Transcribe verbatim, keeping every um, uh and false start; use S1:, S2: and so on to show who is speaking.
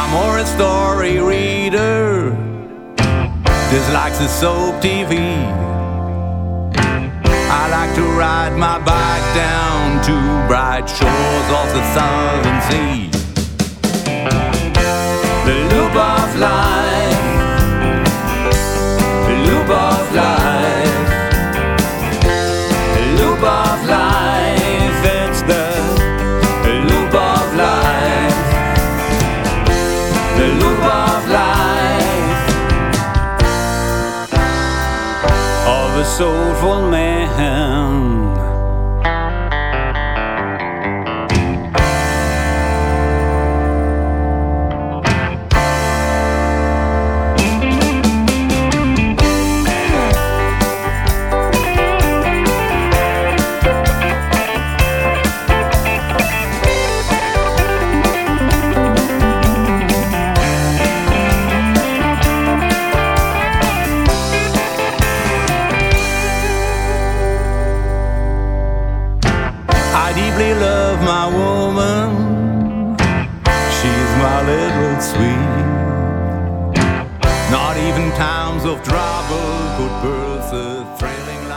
S1: more a story reader, dislikes the soap T V. I like to ride my bike down to bright shores off the southern sea. The loop of life, the loop of life, the loop of life, it's the loop of life, the loop of life of a soulful man. I deeply love my woman, she's my little sweet. Not even times of trouble could birth a thrilling